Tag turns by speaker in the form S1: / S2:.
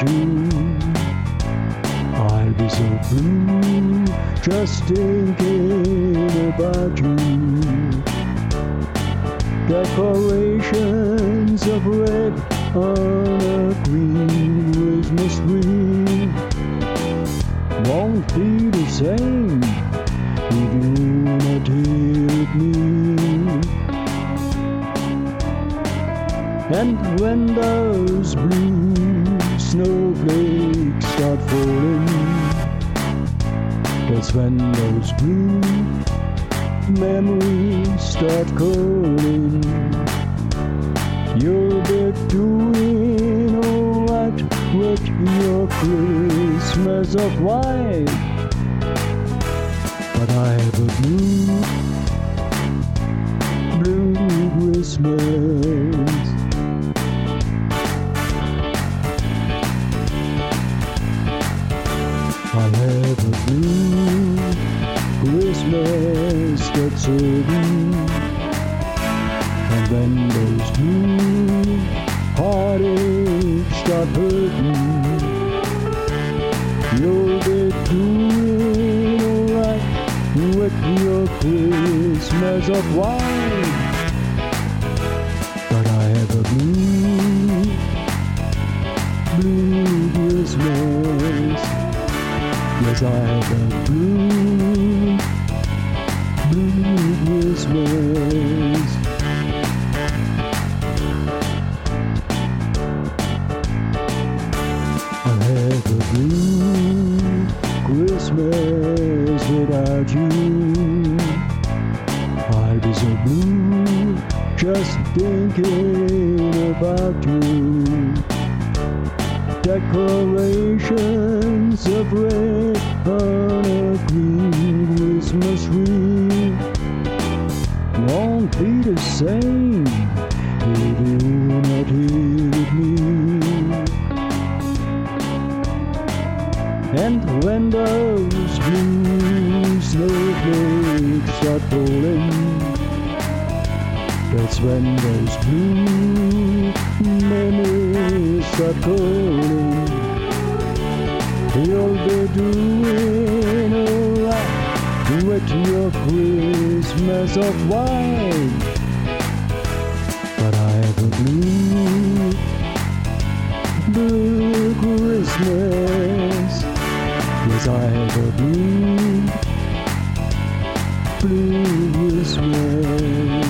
S1: you. I'll be so blue just thinking about you. Decorations of red on a green Christmas tree won't be the same if you not here with me. And when those blue snowflakes start falling, that's when those blue memories start calling. You'll be doing alright with your Christmas of white, but I have a blue Christmas. I have a blue Christmas that's certain. And when those blue heartaches start hurting, you'll be doing alright with your Christmas of white. But I have a blue Christmas. Yes, I have a blue Christmas. I have a blue Christmas without you. I'll be so blue just thinking about you. Decorations of red on a green Christmas tree won't be the same if you're not here with me. And when those blue snowflakes start falling, that's when those blue memories start calling. You'll be doing alright with your Christmas of white. But I have a blue Christmas. Yes, I have a blue Christmas.